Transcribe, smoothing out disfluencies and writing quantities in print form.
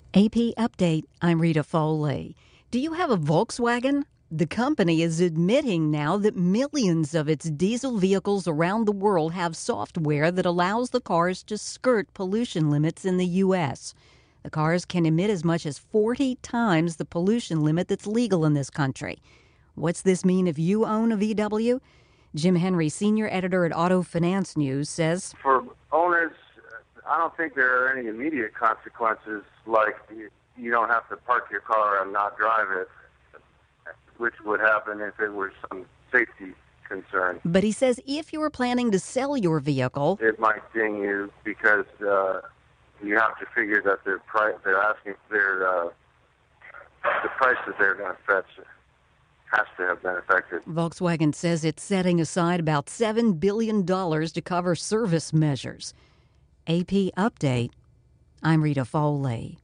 AP Update, I'm Rita Foley. Do you have a Volkswagen? The company is admitting now that millions of its diesel vehicles around the world have software that allows the cars to skirt pollution limits in the U.S. The cars can emit as much as 40 times the pollution limit that's legal in this country. What's this mean if you own a VW? Jim Henry, senior editor at Auto Finance News, says, For owners, I don't think there are any immediate consequences, like you don't have to park your car and not drive it, which would happen if it were some safety concern. But he says if you were planning to sell your vehicle, it might ding you because you have to figure that the price that they're going to fetch has to have been affected. Volkswagen says it's setting aside about $7 billion to cover service measures. AP Update, I'm Rita Foley.